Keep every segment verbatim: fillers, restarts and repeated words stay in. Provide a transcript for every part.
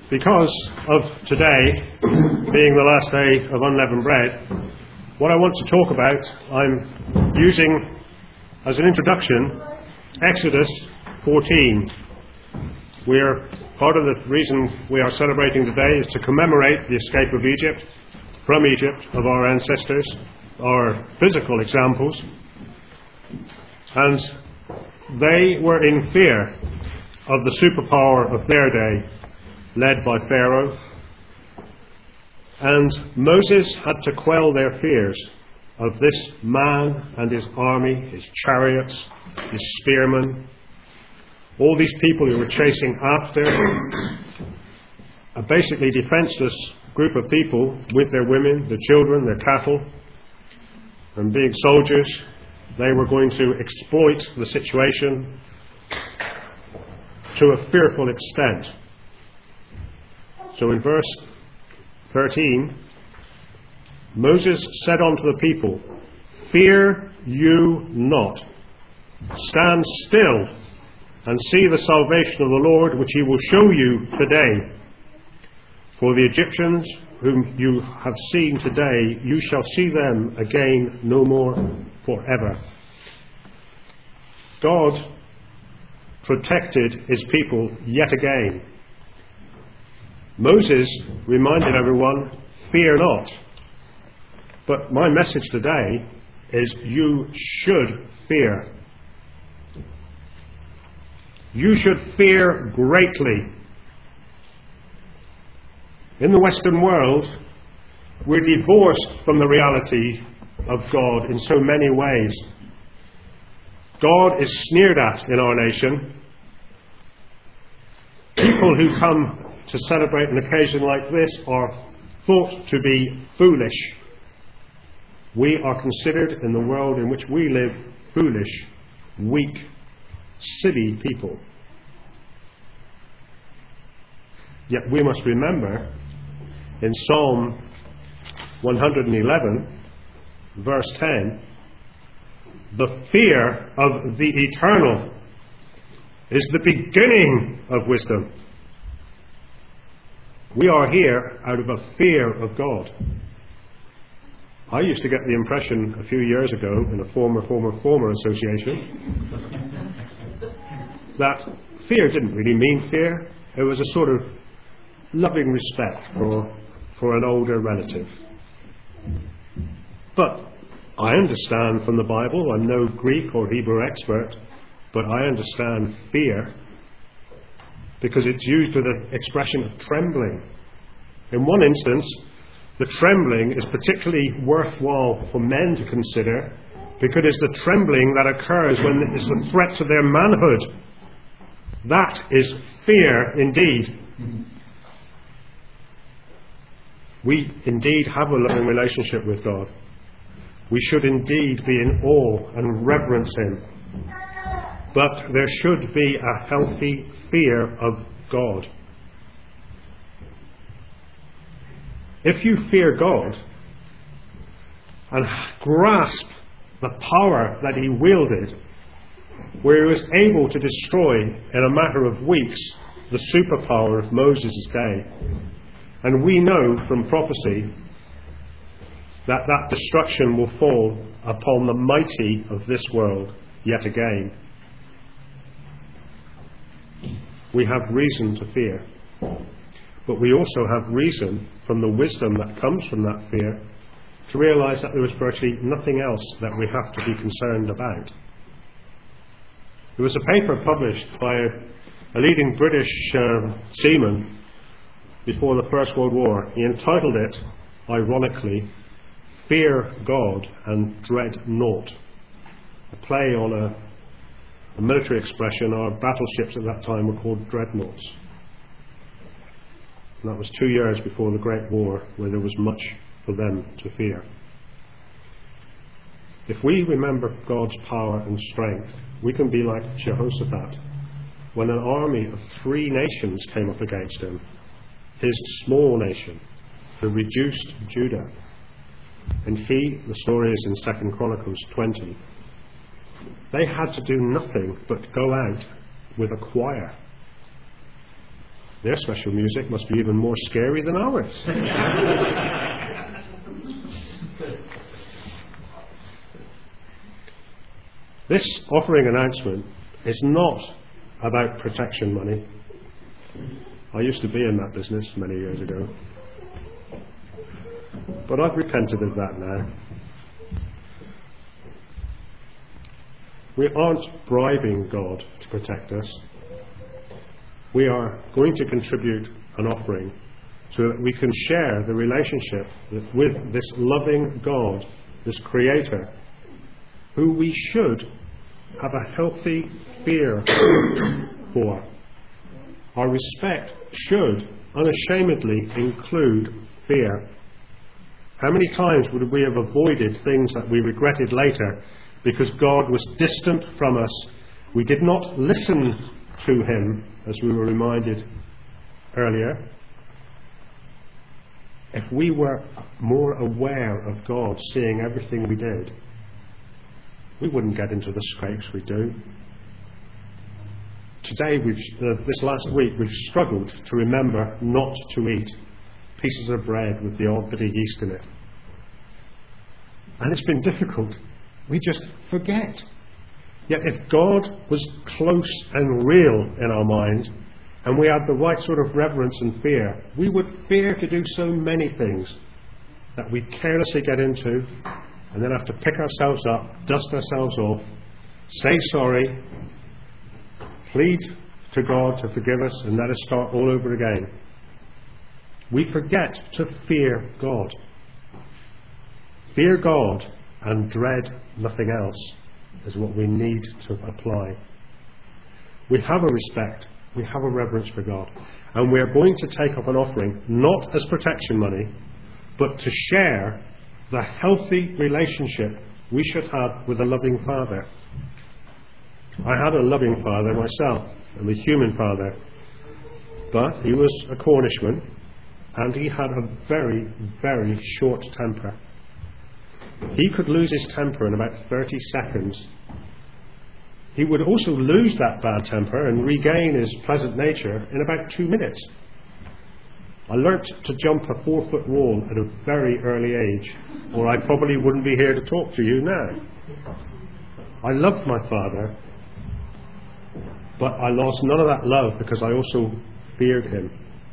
Because of today being the last day of unleavened bread, what I want to talk about, I'm using as an introduction Exodus fourteen. We're part of the reason we are celebrating today is to commemorate the escape of Egypt, from Egypt, of our ancestors, our physical examples. And they were in fear of the superpower of their day, led by Pharaoh. And Moses had to quell their fears of this man and his army, his chariots, his spearmen, all these people who were chasing after a basically defenseless group of people with their women, their children, their cattle. And being soldiers, they were going to exploit the situation to a fearful extent. So in verse thirteen, Moses said unto the people, "Fear you not. Stand still and see the salvation of the Lord, which he will show you today. For the Egyptians whom you have seen today, you shall see them again no more forever." God protected his people yet again. Moses reminded everyone, fear not. But my message today is you should fear. You should fear greatly. In the Western world, we're divorced from the reality of God in so many ways. God is sneered at in our nation. People who come to celebrate an occasion like this are thought to be foolish. We are considered in the world in which we live foolish, weak, silly people. Yet we must remember in Psalm one hundred eleven, verse ten, the fear of the eternal is the beginning of wisdom. We are here out of a fear of God. I used to get the impression a few years ago in a former, former, former association that fear didn't really mean fear. It was a sort of loving respect for, for an older relative. But I understand from the Bible, I'm no Greek or Hebrew expert, but I understand fear because it's used with an expression of trembling. In one instance, the trembling is particularly worthwhile for men to consider because it's the trembling that occurs when it's a threat to their manhood. That is fear indeed. We indeed have a loving relationship with God. We should indeed be in awe and reverence him. But there should be a healthy fear of God. If you fear God and grasp the power that he wielded, where he was able to destroy in a matter of weeks the superpower of Moses' day, and we know from prophecy that that destruction will fall upon the mighty of this world yet again, we have reason to fear. But we also have reason, from the wisdom that comes from that fear, to realize that there is virtually nothing else that we have to be concerned about. There was a paper published by a leading British uh, seaman before the First World War. He entitled it, ironically, "Fear God and Dread Naught," a play on a A military expression. Our battleships at that time were called dreadnoughts. And that was two years before the Great War, where there was much for them to fear. If we remember God's power and strength, we can be like Jehoshaphat, when an army of three nations came up against him. His small nation, the reduced Judah. And he, the story is in Second Chronicles twenty, they had to do nothing but go out with a choir Their special music must be even more scary than ours. This offering announcement is not about protection money. I used to be in that business many years ago. But I've repented of that now. We aren't bribing God to protect us. We are going to contribute an offering so that we can share the relationship with this loving God, this Creator, who we should have a healthy fear for. Our respect should unashamedly include fear. How many times would we have avoided things that we regretted later because God was distant from us? We did not listen to Him, as we were reminded earlier. If we were more aware of God seeing everything we did, we wouldn't get into the scrapes we do. Today, we've, uh, this last week, we've struggled to remember not to eat pieces of bread with the odd bit of yeast in it. And it's been difficult. We just forget. Yet if God was close and real in our mind, and we had the right sort of reverence and fear, we would fear to do so many things that we carelessly get into, and then have to pick ourselves up, dust ourselves off, say sorry, plead to God to forgive us, and let us start all over again. We forget to fear God. Fear God and dread nothing else is what we need to apply. We have a respect, we have a reverence for God, and we are going to take up an offering not as protection money, but to share the healthy relationship we should have with a loving Father. I had a loving father myself, and a human father, but he was a Cornishman, and he had a very, very short temper. He could lose his temper in about thirty seconds. He would also lose that bad temper and regain his pleasant nature in about two minutes. I learnt to jump a four-foot wall at a very early age, or I probably wouldn't be here to talk to you now. I loved my father, but I lost none of that love because I also feared him.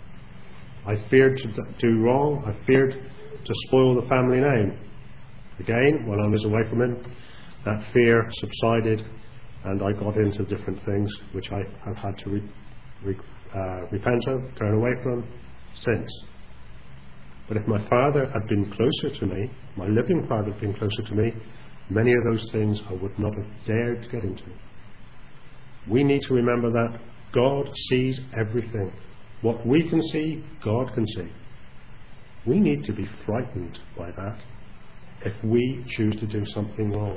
I feared to do wrong. I feared to spoil the family name. Again, when I was away from him, that fear subsided and I got into different things which I have had to re- re- uh, repent of, turn away from since. But if my father had been closer to me, my living father had been closer to me, many of those things I would not have dared to get into. We need to remember that God sees everything. What we can see, God can see. We need to be frightened by that if we choose to do something wrong.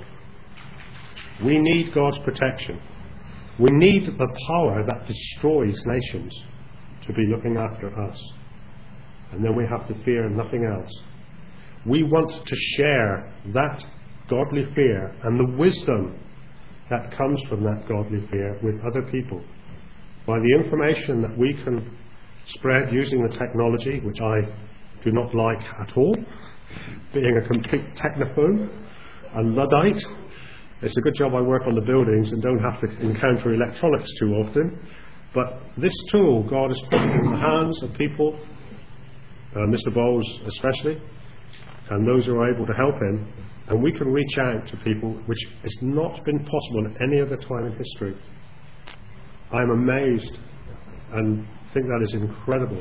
We need God's protection. We need the power that destroys nations to be looking after us. And then we have to fear nothing else. We want to share that godly fear and the wisdom that comes from that godly fear with other people by the information that we can spread using the technology, which I do not like at all, being a complete technophobe, a Luddite. It's a good job I work on the buildings and don't have to encounter electronics too often. But this tool God has put in the hands of people, uh, Mister Bowles especially, and those who are able to help him, and we can reach out to people, which has not been possible at any other time in history. I am amazed and think that is incredible.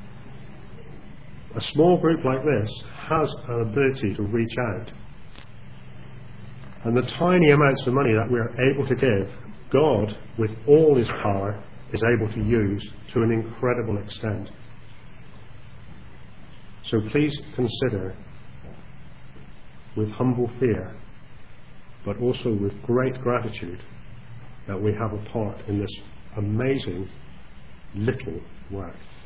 A small group like this has an ability to reach out. And the tiny amounts of money that we are able to give, God, with all his power, is able to use to an incredible extent. So please consider, with humble fear, but also with great gratitude, that we have a part in this amazing little work.